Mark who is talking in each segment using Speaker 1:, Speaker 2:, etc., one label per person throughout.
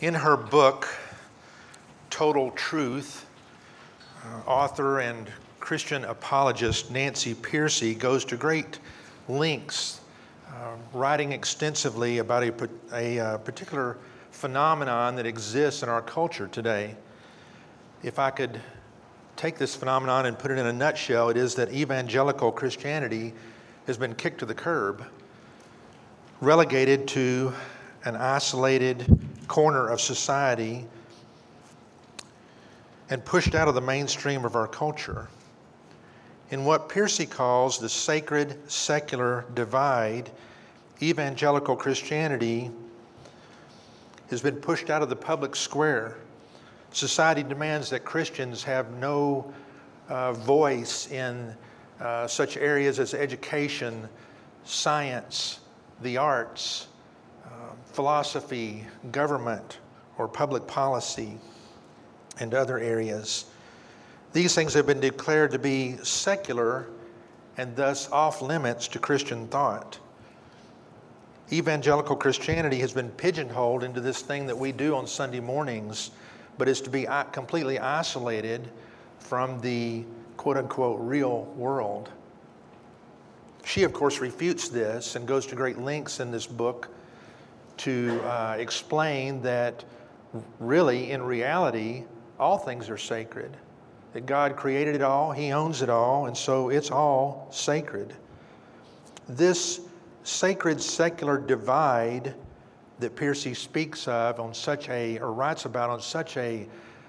Speaker 1: In her book, Total Truth, author and Christian apologist Nancy Pearcey goes to great lengths, writing extensively about a particular phenomenon that exists in our culture today. If I could take this phenomenon and put it in a nutshell, it is that evangelical Christianity has been kicked to the curb, relegated to an isolated corner of society, and pushed out of the mainstream of our culture. In what Pearcey calls the sacred secular divide, evangelical Christianity has been pushed out of the public square. Society demands that Christians have no voice in such areas as education, science, the arts, philosophy, government, or public policy, and other areas. These things have been declared to be secular and thus off limits to Christian thought. Evangelical Christianity has been pigeonholed into this thing that we do on Sunday mornings, but is to be completely isolated from the quote-unquote real world. She, of course, refutes this and goes to great lengths in this book to explain that really, in reality, all things are sacred. That God created it all, He owns it all, and so it's all sacred. This sacred secular divide that Pearcey speaks of on such a, or writes about on such a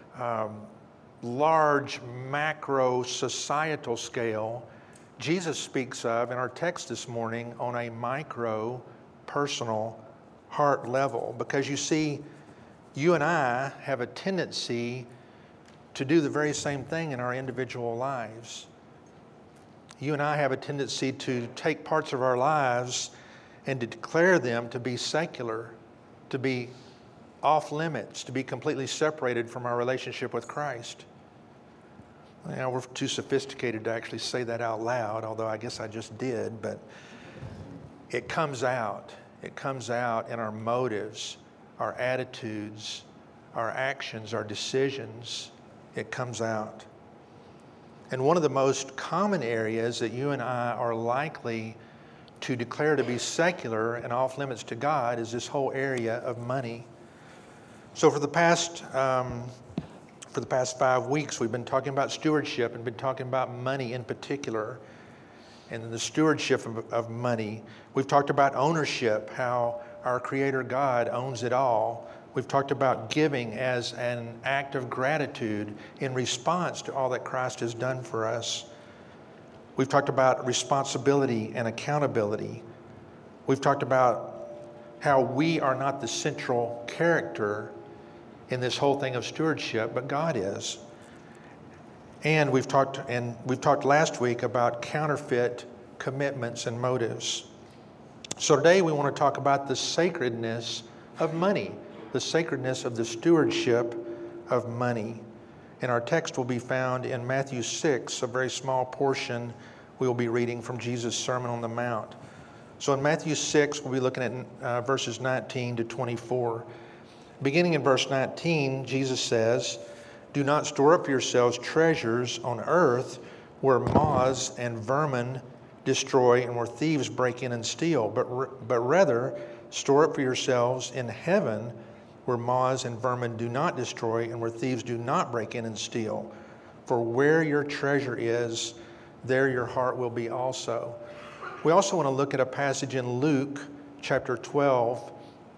Speaker 1: large macro societal scale, Jesus speaks of in our text this morning on a micro personal heart level. Because you see, you and I have a tendency to do the very same thing in our individual lives. You and I have a tendency to take parts of our lives and to declare them to be secular, to be off limits, to be completely separated from our relationship with Christ. Now, we're too sophisticated to actually say that out loud, although I guess I just did, but it comes out. It comes out in our motives, our attitudes, our actions, our decisions. It comes out. And one of the most common areas that you and I are likely to declare to be secular and off limits to God is this whole area of money. So for the past 5 weeks, we've been talking about stewardship and been talking about money in particular, and the stewardship of money. We've talked about ownership, how our Creator God owns it all. We've talked about giving as an act of gratitude in response to all that Christ has done for us. We've talked about responsibility and accountability. We've talked about how we are not the central character in this whole thing of stewardship, but God is. And we've talked last week about counterfeit commitments and motives. So today we want to talk about the sacredness of money, the sacredness of the stewardship of money. And our text will be found in Matthew 6, a very small portion we will be reading from Jesus' Sermon on the Mount. So in Matthew 6, we'll be looking at verses 19 to 24. Beginning in verse 19, Jesus says, "Do not store up for yourselves treasures on earth where moths and vermin destroy and where thieves break in and steal, but rather store up for yourselves in heaven where moths and vermin do not destroy and where thieves do not break in and steal. For where your treasure is, there your heart will be also." We also want to look at a passage in Luke chapter 12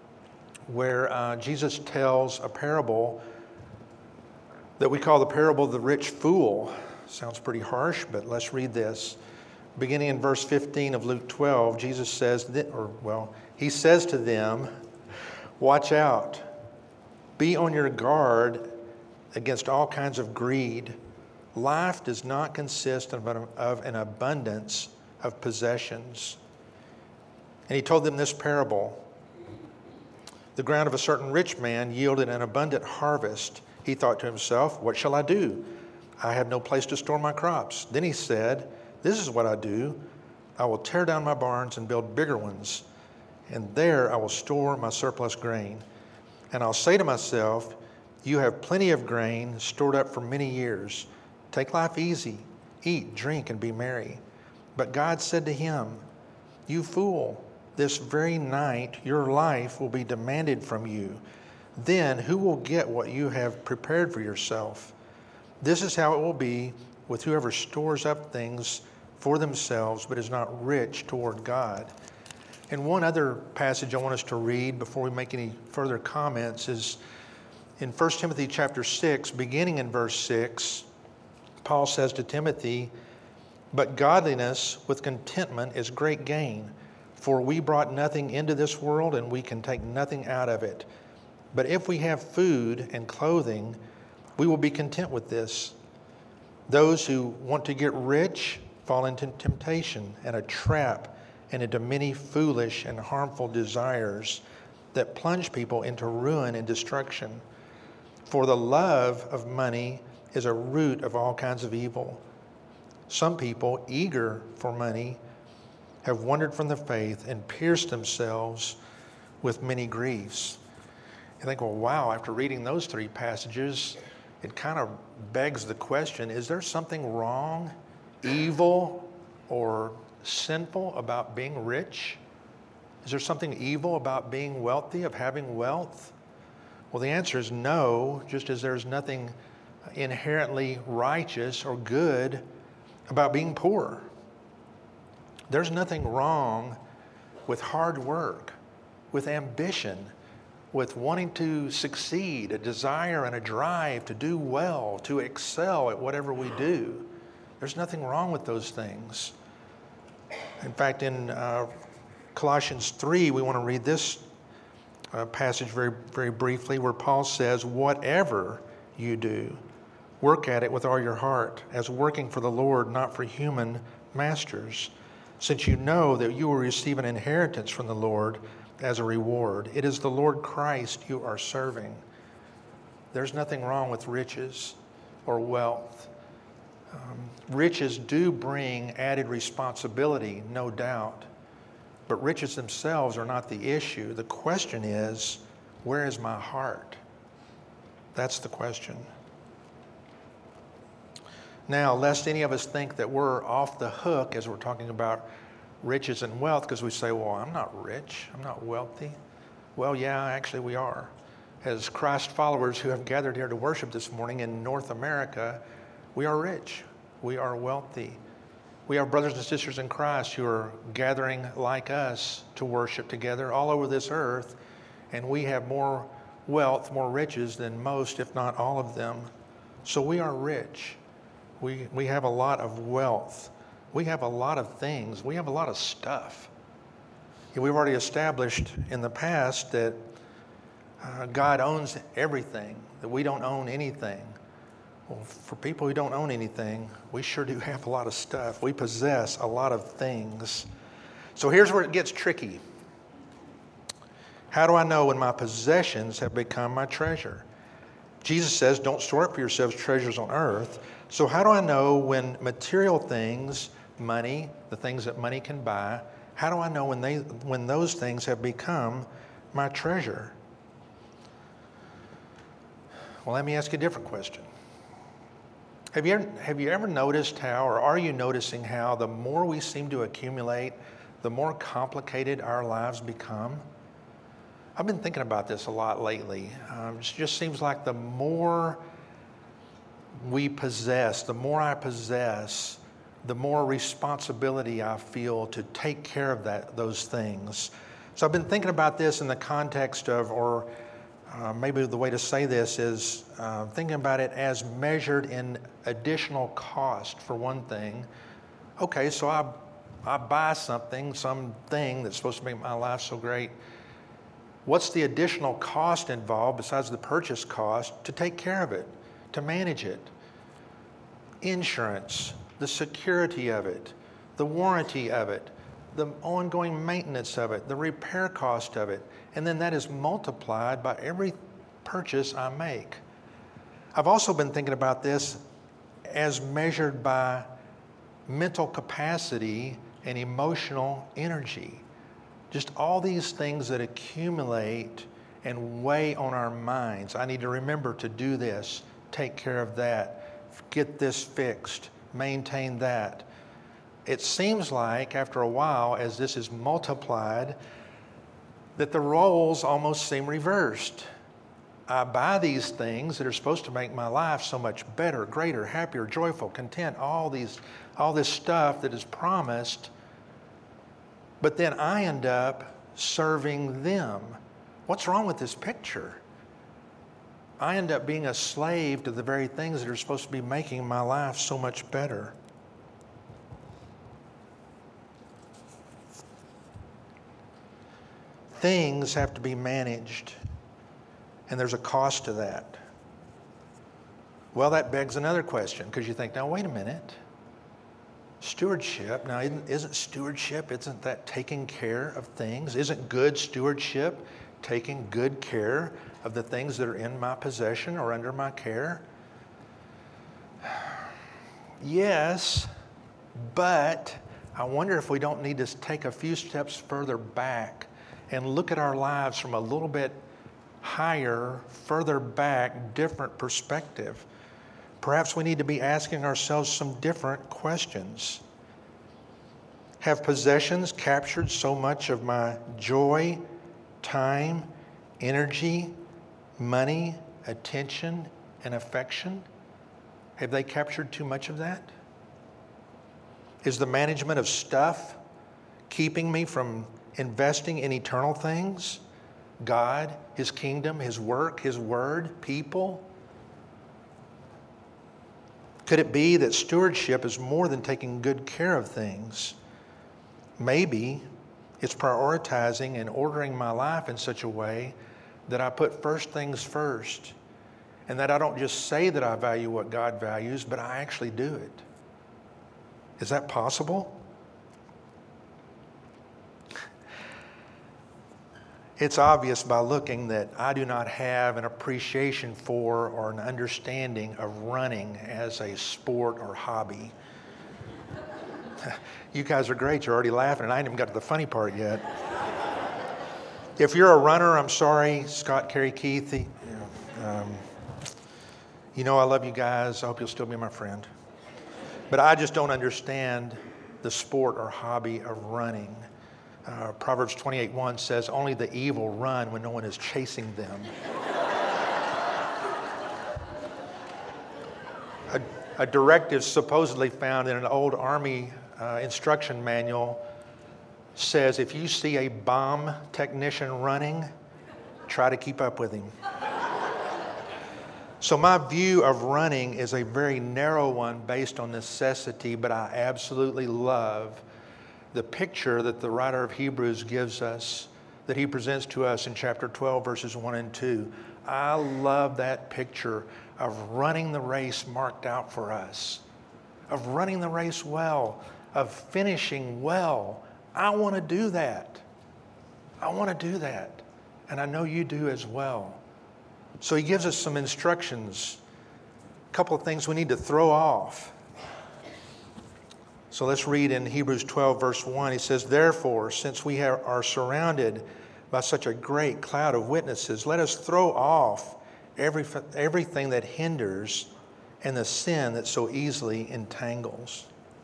Speaker 1: where Jesus tells a parable that we call the parable of the rich fool. Sounds pretty harsh, but let's read this. Beginning in verse 15 of Luke 12, Jesus says, He says to them, "Watch out, be on your guard against all kinds of greed. Life does not consist of an abundance of possessions." And He told them this parable. "The ground of a certain rich man yielded an abundant harvest. He thought to himself, 'What shall I do? I have no place to store my crops.' Then he said, 'This is what I do. I will tear down my barns and build bigger ones, and there I will store my surplus grain. And I'll say to myself, you have plenty of grain stored up for many years. Take life easy. Eat, drink, and be merry. But God said to him, you fool, this very night your life will be demanded from you. Then who will get what you have prepared for yourself? This is how it will be with whoever stores up things for themselves but is not rich toward God. And one other passage I want us to read before we make any further comments is in 1 Timothy chapter 6, beginning in verse 6, Paul says to Timothy, but godliness with contentment is great gain, for we brought nothing into this world and we can take nothing out of it. But if we have food and clothing, we will be content with this. Those who want to get rich fall into temptation and a trap and into many foolish and harmful desires that plunge people into ruin and destruction. For the love of money is a root of all kinds of evil. Some people, eager for money, have wandered from the faith and pierced themselves with many griefs. You think, well, wow, after reading those three passages, it kind of begs the question, is there something wrong, evil, or sinful about being rich? Is there something evil about being wealthy, of having wealth? Well, the answer is no, just as there's nothing inherently righteous or good about being poor. There's nothing wrong with hard work, with ambition, with wanting to succeed, a desire and a drive to do well, to excel at whatever we do. There's nothing wrong with those things. In fact, in Colossians 3, we want to read this passage very, very briefly, where Paul says, whatever you do, work at it with all your heart, as working for the Lord, not for human masters, since you know that you will receive an inheritance from the Lord as a reward. It is the Lord Christ you are serving. There's nothing wrong with riches or wealth. Riches do bring added responsibility, no doubt, but riches themselves are not the issue. The question is, where is my heart? That's the question. Now, lest any of us think that we're off the hook as we're talking about riches and wealth, because we say, well, I'm not rich, I'm not wealthy. Well, yeah, actually we are. As Christ followers who have gathered here to worship this morning in North America, we are rich, we are wealthy. We have brothers and sisters in Christ who are gathering like us to worship together all over this earth, and we have more wealth, more riches than most, if not all of them. So we are rich. We have a lot of wealth. We have a lot of things. We have a lot of stuff. We've already established in the past that God owns everything, that we don't own anything. Well, for people who don't own anything, we sure do have a lot of stuff. We possess a lot of things. So here's where it gets tricky. How do I know when my possessions have become my treasure? Jesus says, don't store up for yourselves treasures on earth. So how do I know when material things, money, the things that money can buy, how do I know when those things have become my treasure? Well, let me ask you a different question. Have you ever noticed how, or are you noticing how, the more we seem to accumulate, the more complicated our lives become? I've been thinking about this a lot lately. It just seems like the more we possess, the more I possess, the more responsibility I feel to take care of those things. So I've been thinking about this in the context of, or maybe the way to say this is thinking about it as measured in additional cost, for one thing. Okay, so I buy something that's supposed to make my life so great. What's the additional cost involved besides the purchase cost to take care of it, to manage it? Insurance, the security of it, the warranty of it, the ongoing maintenance of it, the repair cost of it, and then that is multiplied by every purchase I make. I've also been thinking about this as measured by mental capacity and emotional energy. Just all these things that accumulate and weigh on our minds. I need to remember to do this, take care of that, get this fixed, maintain that. It seems like after a while, as this is multiplied, that the roles almost seem reversed. I buy these things that are supposed to make my life so much better, greater, happier, joyful, content, all this stuff that is promised, but then I end up serving them. What's wrong with this picture? I end up being a slave to the very things that are supposed to be making my life so much better. Things have to be managed, and there's a cost to that. Well, that begs another question, because you think, now wait a minute. Stewardship, now isn't stewardship, isn't that taking care of things? Isn't good stewardship taking good care of the things that are in my possession or under my care? Yes, but I wonder if we don't need to take a few steps further back and look at our lives from a little bit higher, further back, different perspective. Perhaps we need to be asking ourselves some different questions. Have possessions captured so much of my joy, time, energy, money, attention, and affection? Have they captured too much of that? Is the management of stuff keeping me from investing in eternal things? God, His kingdom, His work, His word, people? Could it be that stewardship is more than taking good care of things? Maybe it's prioritizing and ordering my life in such a way that I put first things first, and that I don't just say that I value what God values, but I actually do it. Is that possible? It's obvious by looking that I do not have an appreciation for or an understanding of running as a sport or hobby. You guys are great. You're already laughing, and I haven't even got to the funny part yet. If you're a runner, I'm sorry, Scott, Carrie, Keith. You know I love you guys. I hope you'll still be my friend. But I just don't understand the sport or hobby of running. Proverbs 28:1 says, only the evil run when no one is chasing them. A directive supposedly found in an old Army instruction manual says, if you see a bomb technician running, try to keep up with him. So my view of running is a very narrow one based on necessity, but I absolutely love the picture that the writer of Hebrews gives us, that he presents to us in chapter 12, verses 1 and 2. I love that picture of running the race marked out for us, of running the race well, of finishing well. I want to do that. I want to do that. And I know you do as well. So he gives us some instructions, a couple of things we need to throw off. So let's read in Hebrews 12, verse 1. He says, therefore, since we are surrounded by such a great cloud of witnesses, let us throw off everything that hinders and the sin that so easily entangles.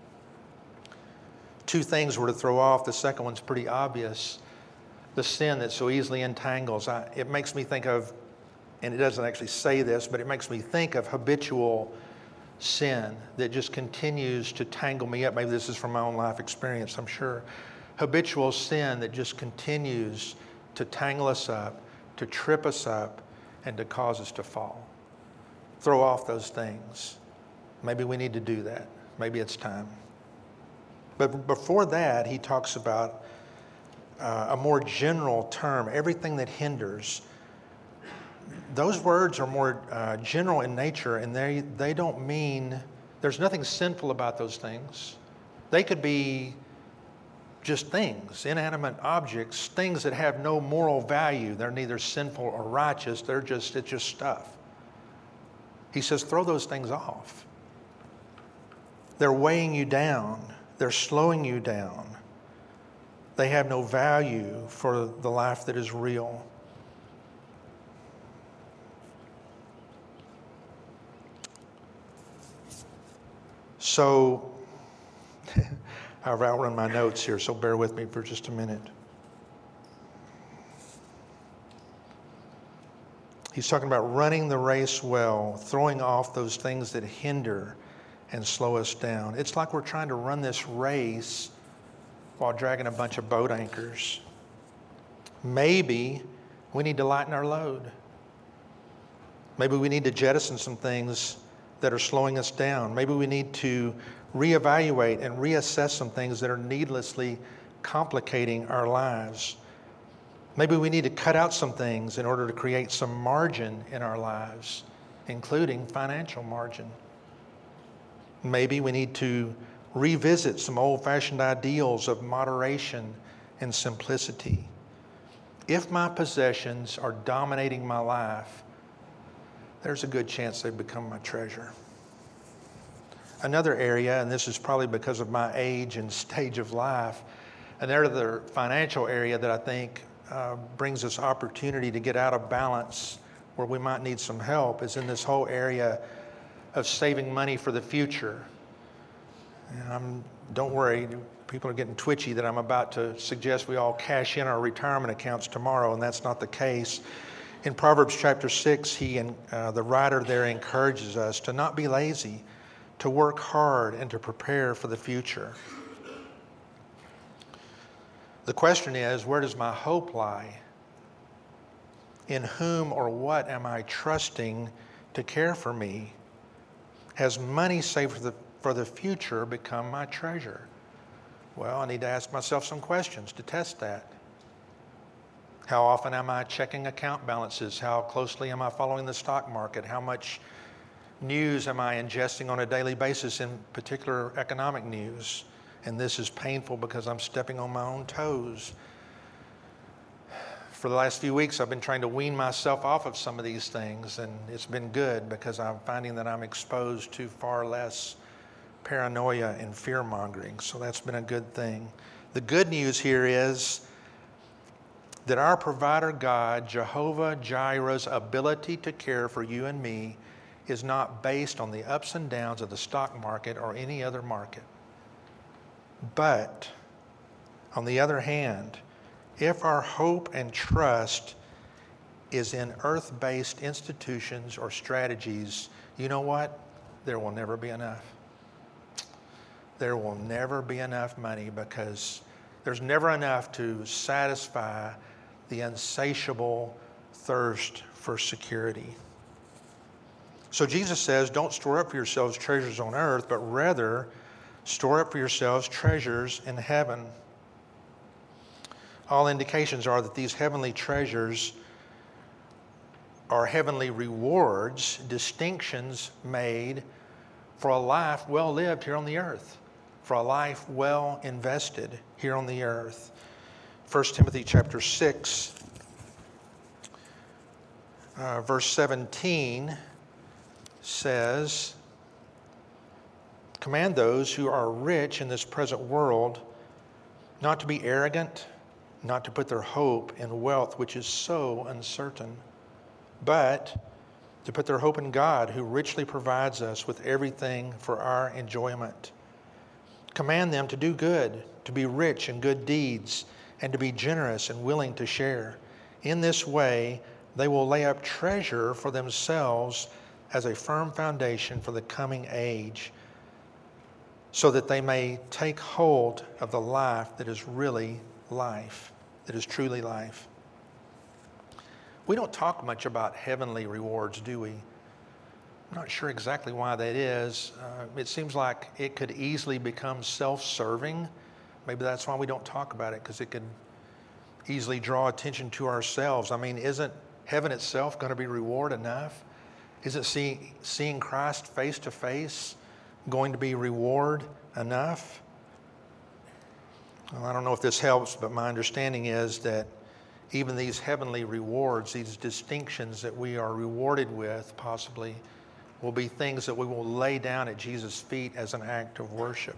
Speaker 1: Two things we're to throw off. The second one's pretty obvious. The sin that so easily entangles. It makes me think of, and it doesn't actually say this, but it makes me think of habitual sin that just continues to tangle me up. Maybe this is from my own life experience, I'm sure. Habitual sin that just continues to tangle us up, to trip us up, and to cause us to fall. Throw off those things. Maybe we need to do that. Maybe it's time. But before that, he talks about a more general term, everything that hinders. Those words are more general in nature, and they don't mean, there's nothing sinful about those things. They could be just things, inanimate objects, things that have no moral value. They're neither sinful or righteous. It's just stuff. He says, throw those things off. They're weighing you down. They're slowing you down. They have no value for the life that is real. So, I've outrun my notes here, so bear with me for just a minute. He's talking about running the race well, throwing off those things that hinder and slow us down. It's like we're trying to run this race while dragging a bunch of boat anchors. Maybe we need to lighten our load. Maybe we need to jettison some things that are slowing us down. Maybe we need to reevaluate and reassess some things that are needlessly complicating our lives. Maybe we need to cut out some things in order to create some margin in our lives, including financial margin. Maybe we need to revisit some old-fashioned ideals of moderation and simplicity. If my possessions are dominating my life, there's a good chance they become my treasure. Another area, and this is probably because of my age and stage of life, another financial area that I think brings us opportunity to get out of balance where we might need some help is in this whole area of saving money for the future. And don't worry, people are getting twitchy that I'm about to suggest we all cash in our retirement accounts tomorrow, and that's not the case. In Proverbs chapter 6, the writer there encourages us to not be lazy, to work hard and to prepare for the future. The question is, where does my hope lie? In whom or what am I trusting to care for me? Has money saved for the future become my treasure? Well, I need to ask myself some questions to test that. How often am I checking account balances? How closely am I following the stock market? How much news am I ingesting on a daily basis, in particular economic news? And this is painful because I'm stepping on my own toes. For the last few weeks, I've been trying to wean myself off of some of these things, and it's been good because I'm finding that I'm exposed to far less paranoia and fear-mongering. So that's been a good thing. The good news here is that our provider God, Jehovah Jireh's ability to care for you and me is not based on the ups and downs of the stock market or any other market. But, on the other hand, if our hope and trust is in earth-based institutions or strategies, you know what? There will never be enough. There will never be enough money because there's never enough to satisfy the insatiable thirst for security. So Jesus says, don't store up for yourselves treasures on earth, but rather store up for yourselves treasures in heaven. All indications are that these heavenly treasures are heavenly rewards, distinctions made for a life well lived here on the earth, for a life well invested here on the earth. 1 Timothy chapter 6, verse 17 says, command those who are rich in this present world not to be arrogant, not to put their hope in wealth, which is so uncertain, but to put their hope in God, who richly provides us with everything for our enjoyment. Command them to do good, to be rich in good deeds, and to be generous and willing to share. In this way, they will lay up treasure for themselves as a firm foundation for the coming age, so that they may take hold of the life that is really life, that is truly life. We don't talk much about heavenly rewards, do we? I'm not sure exactly why that is. It seems like it could easily become self-serving. Maybe that's why we don't talk about it, because it could easily draw attention to ourselves. I mean, isn't heaven itself going to be reward enough? Isn't seeing Christ face to face going to be reward enough? Well, I don't know if this helps, but my understanding is that even these heavenly rewards, these distinctions that we are rewarded with, possibly, will be things that we will lay down at Jesus' feet as an act of worship.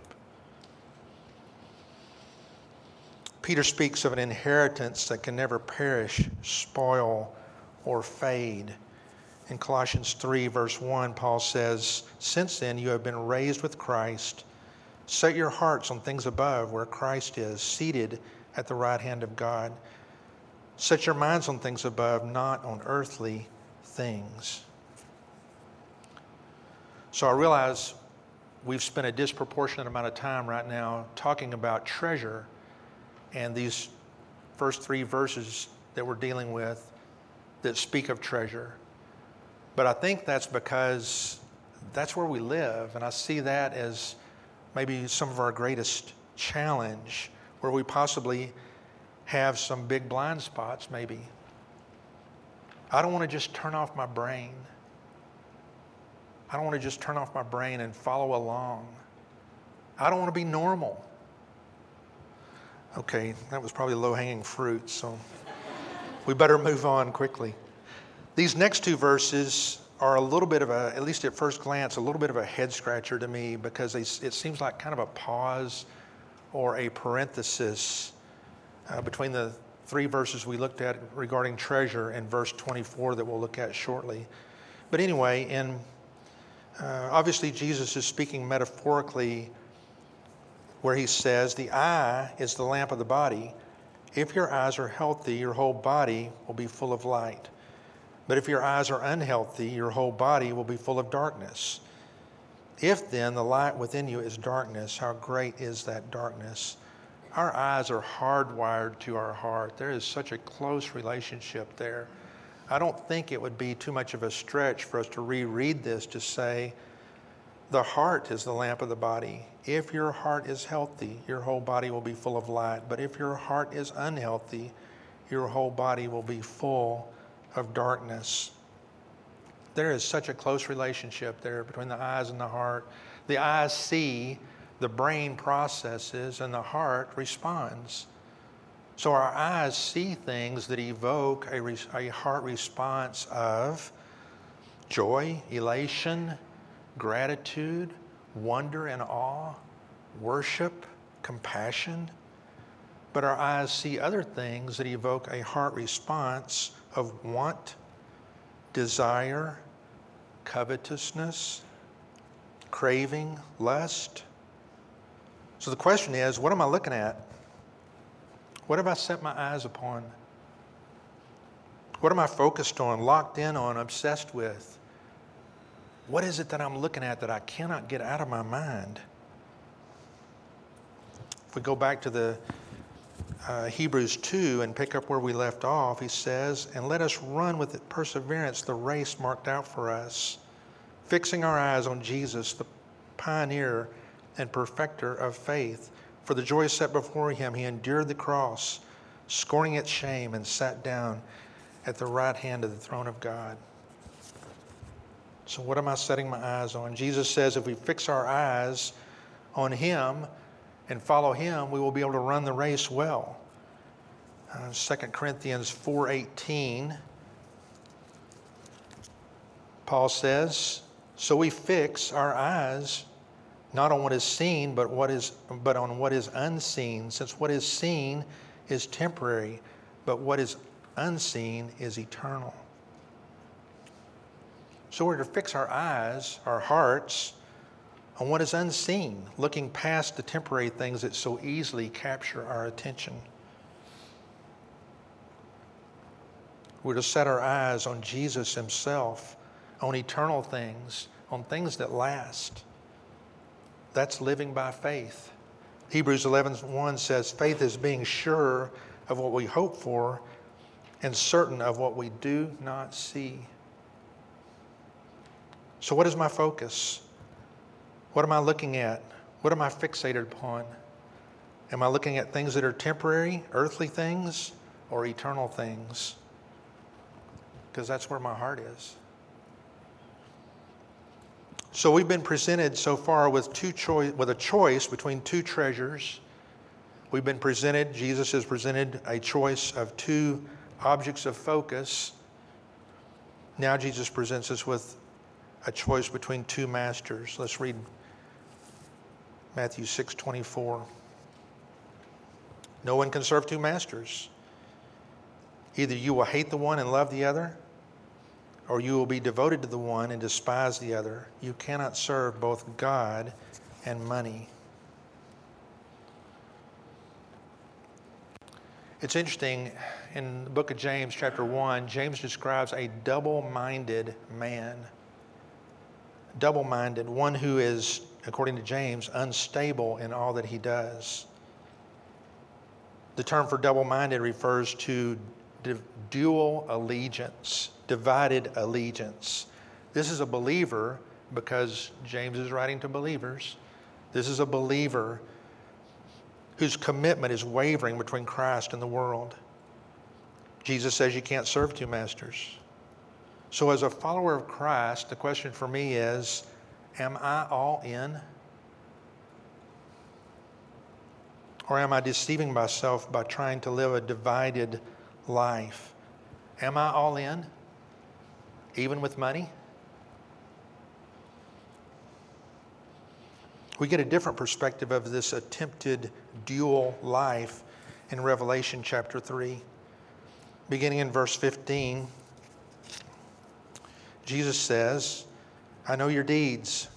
Speaker 1: Peter speaks of an inheritance that can never perish, spoil, or fade. In Colossians 3, verse 1, Paul says, "Since then you have been raised with Christ. Set your hearts on things above, where Christ is, seated at the right hand of God. Set your minds on things above, not on earthly things." So I realize we've spent a disproportionate amount of time right now talking about treasure and these first 3 verses that we're dealing with that speak of treasure. But I think that's because that's where we live, and I see that as maybe some of our greatest challenge, where we possibly have some big blind spots maybe. I don't want to just turn off my brain. I don't want to just turn off my brain and follow along. I don't want to be normal. Okay, that was probably low-hanging fruit, so we better move on quickly. These next 2 verses are a little bit of a, at least at first glance, a little bit of a head-scratcher to me, because it seems like kind of a pause or a parenthesis between the 3 verses we looked at regarding treasure and verse 24 that we'll look at shortly. But anyway, obviously Jesus is speaking metaphorically where he says, "The eye is the lamp of the body. If your eyes are healthy, your whole body will be full of light. But if your eyes are unhealthy, your whole body will be full of darkness. If then the light within you is darkness, how great is that darkness?" Our eyes are hardwired to our heart. There is such a close relationship there. I don't think it would be too much of a stretch for us to reread this to say, the heart is the lamp of the body. If your heart is healthy, your whole body will be full of light. But if your heart is unhealthy, your whole body will be full of darkness. There is such a close relationship there between the eyes and the heart. The eyes see, the brain processes, and the heart responds. So our eyes see things that evoke a heart response of joy, elation, gratitude, wonder and awe, worship, compassion. But our eyes see other things that evoke a heart response of want, desire, covetousness, craving, lust. So the question is, what am I looking at? What have I set my eyes upon? What am I focused on, locked in on, obsessed with? What is it that I'm looking at that I cannot get out of my mind? If we go back to the Hebrews 2 and pick up where we left off, he says, "And let us run with perseverance the race marked out for us, fixing our eyes on Jesus, the pioneer and perfecter of faith. For the joy set before him, he endured the cross, scorning its shame, and sat down at the right hand of the throne of God." So what am I setting my eyes on? Jesus says if we fix our eyes on him and follow him, we will be able to run the race well. 2 Corinthians 4:18, Paul says, "So we fix our eyes not on what is seen, but on what is unseen, since what is seen is temporary, but what is unseen is eternal." So we're to fix our eyes, our hearts, on what is unseen, looking past the temporary things that so easily capture our attention. We're to set our eyes on Jesus himself, on eternal things, on things that last. That's living by faith. Hebrews 11:1 says, "Faith is being sure of what we hope for and certain of what we do not see." So what is my focus? What am I looking at? What am I fixated upon? Am I looking at things that are temporary, earthly things, or eternal things? Because that's where my heart is. So we've been presented so far with a choice between 2 treasures. We've been presented, Jesus has presented a choice of 2 objects of focus. Now Jesus presents us with a choice between 2 masters. Let's read Matthew 6:24. "No one can serve 2 masters. Either you will hate the one and love the other, or you will be devoted to the one and despise the other. You cannot serve both God and money. It's interesting, in the book of James, chapter 1, James describes a double-minded man. Double-minded, one who is, according to James, unstable in all that he does. The term for double-minded refers to dual allegiance, divided allegiance. This is a believer, because James is writing to believers. This is a believer whose commitment is wavering between Christ and the world. Jesus says you can't serve two masters. So as a follower of Christ, the question for me is, am I all in? Or am I deceiving myself by trying to live a divided life? Am I all in? Even with money? We get a different perspective of this attempted dual life in Revelation chapter 3. Beginning in verse 15, Jesus says, I know your deeds.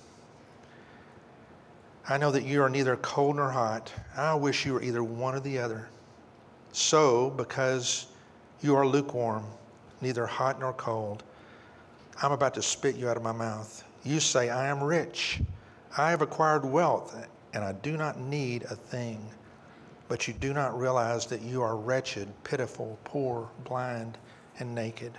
Speaker 1: I know that you are neither cold nor hot. I wish you were either one or the other. So, because you are lukewarm, neither hot nor cold, I'm about to spit you out of my mouth. You say, I am rich. I have acquired wealth, and I do not need a thing. But you do not realize that you are wretched, pitiful, poor, blind, and naked.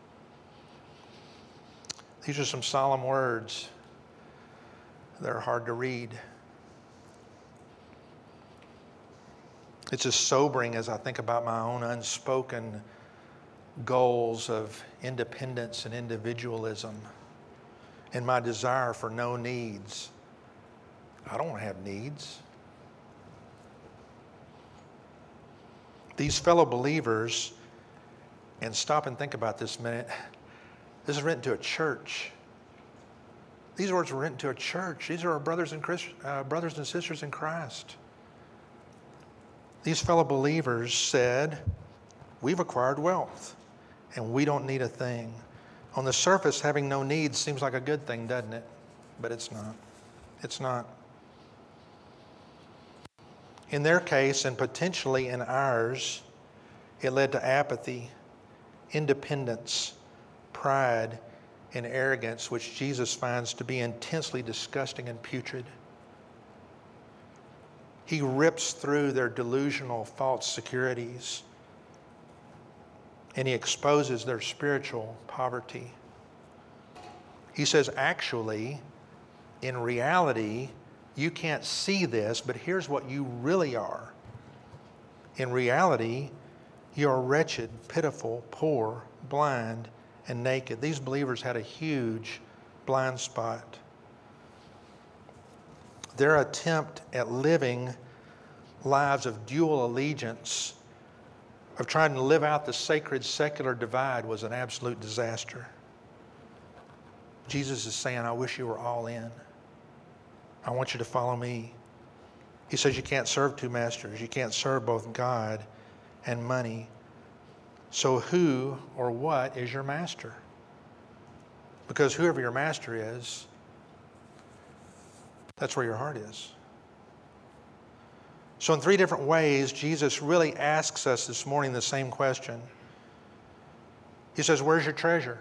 Speaker 1: These are some solemn words. They're hard to read. It's as sobering as I think about my own unspoken goals of independence and individualism and my desire for no needs. I don't have needs. These fellow believers, and stop and think about this a minute, this is written to a church. These words were written to a church. These are our brothers and sisters in Christ. These fellow believers said, we've acquired wealth and we don't need a thing. On the surface, having no needs seems like a good thing, doesn't it? But it's not. It's not. In their case, and potentially in ours, it led to apathy, independence, pride, and arrogance, which Jesus finds to be intensely disgusting and putrid. He rips through their delusional false securities, and he exposes their spiritual poverty. He says, actually, in reality, you can't see this, but here's what you really are. In reality, you are wretched, pitiful, poor, blind, and naked. These believers had a huge blind spot. Their attempt at living lives of dual allegiance, of trying to live out the sacred secular divide, was an absolute disaster. Jesus is saying, I wish you were all in. I want you to follow me. He says you can't serve two masters. You can't serve both God and money. So who or what is your master? Because whoever your master is, that's where your heart is. So in three different ways, Jesus really asks us this morning the same question. He says, where's your treasure?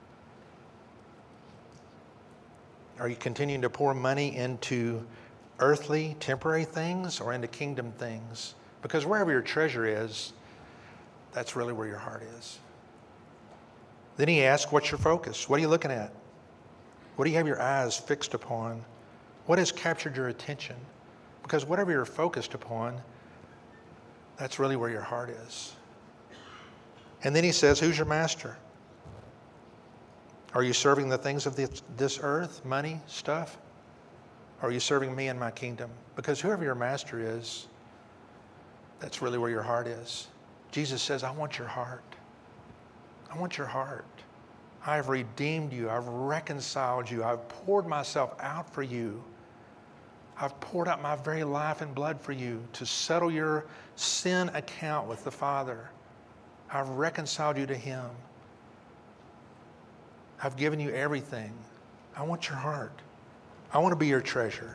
Speaker 1: Are you continuing to pour money into earthly, temporary things or into kingdom things? Because wherever your treasure is, that's really where your heart is. Then he asks, what's your focus? What are you looking at? What do you have your eyes fixed upon? What has captured your attention? Because whatever you're focused upon, that's really where your heart is. And then he says, who's your master? Are you serving the things of this earth, money, stuff? Or are you serving me and my kingdom? Because whoever your master is, that's really where your heart is. Jesus says, I want your heart. I want your heart. I have redeemed you. I've reconciled you. I've poured myself out for you. I've poured out my very life and blood for you to settle your sin account with the Father. I've reconciled you to Him. I've given you everything. I want your heart. I want to be your treasure.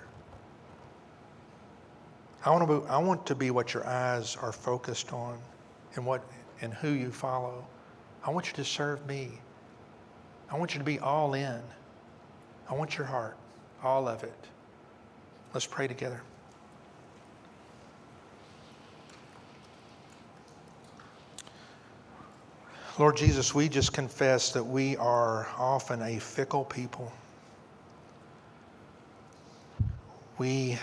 Speaker 1: I want to be what your eyes are focused on and who you follow. I want you to serve me. I want you to be all in. I want your heart, all of it. Let's pray together. Lord Jesus, we just confess that we are often a fickle people. We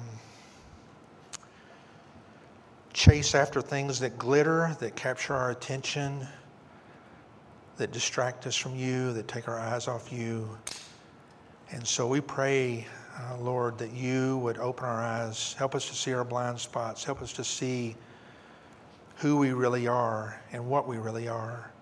Speaker 1: chase after things that glitter, that capture our attention, that distract us from you, that take our eyes off you. And so we pray, Lord, that you would open our eyes, help us to see our blind spots, help us to see who we really are and what we really are.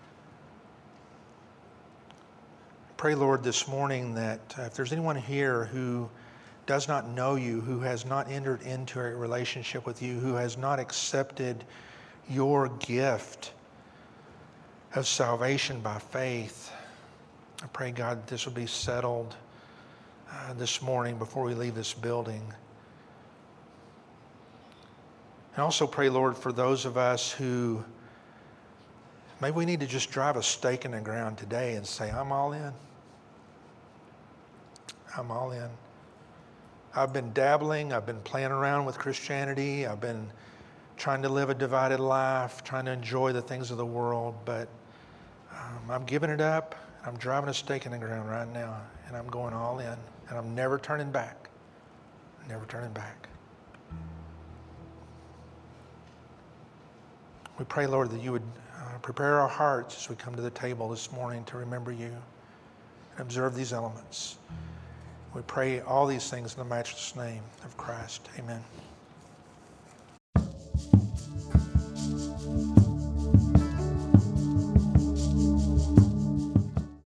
Speaker 1: Pray, Lord, this morning that if there's anyone here who does not know you, who has not entered into a relationship with you, who has not accepted your gift of salvation by faith, I pray, God, that this will be settled this morning before we leave this building. And also pray, Lord, for those of us who maybe we need to just drive a stake in the ground today and say, I'm all in. I'm all in. I've been dabbling. I've been playing around with Christianity. I've been trying to live a divided life, trying to enjoy the things of the world, but I'm giving it up. I'm driving a stake in the ground right now, and I'm going all in, and I'm never turning back. Never turning back. We pray, Lord, that you would prepare our hearts as we come to the table this morning to remember you and observe these elements. We pray all these things in the matchless name of Christ. Amen.